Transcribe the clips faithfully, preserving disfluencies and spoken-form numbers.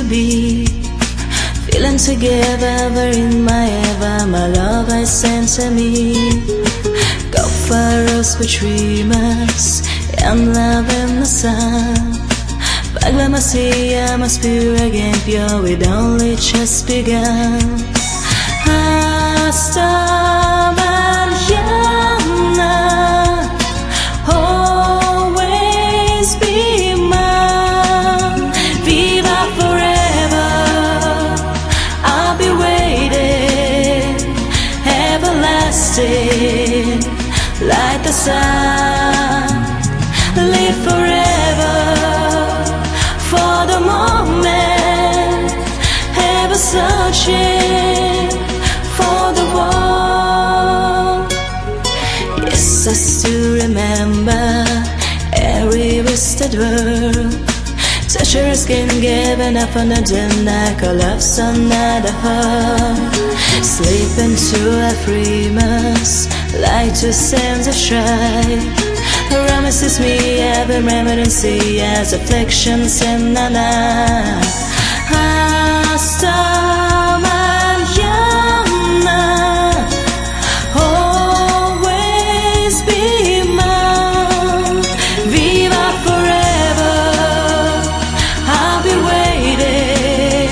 be. Feeling together, ever in my ever, my love I sent to me. Go for us with dreamers and love in the sun. Paglamasiya must be again pure, we'd only just begun. Hasta mañana, always be mine. Viva forever, I'll be waiting, everlasting, like the sun. Live forever for the moment, ever searching for the one. Yes, I still remember every wasted word. Touch your skin, giving up on the dim night, collapse under her. Sleep into a dreamers, like two sands of strife. Promises me every reminiscence as afflictions in the night. Hasta mañana, always be mine. Viva forever, I'll be waiting,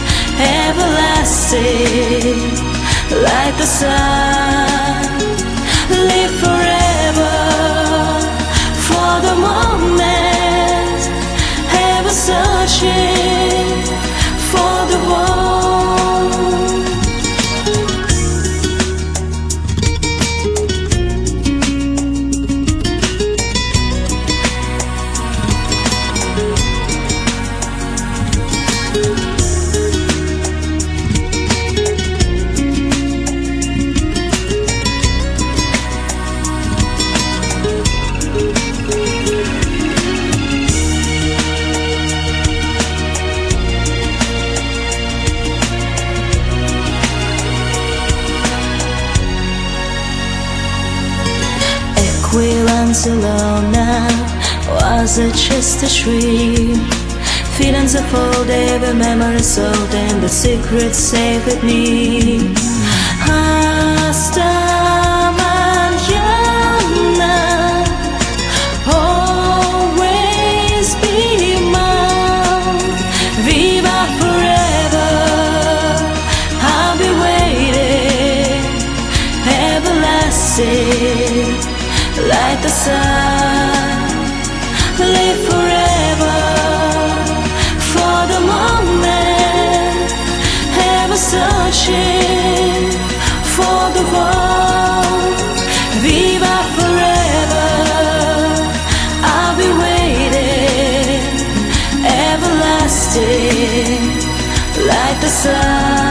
everlasting, like the sun. Live forever for the moment, ever searching for the one. We once alone now, was it just a dream? Feelings unfolded, the memories old, and the secrets safe with me. Hasta mañana, always be mine. Viva forever, I'll be waiting, everlasting, like the sun. Live forever for the moment, ever searching for the one. Viva forever, I'll be waiting, everlasting, like the sun.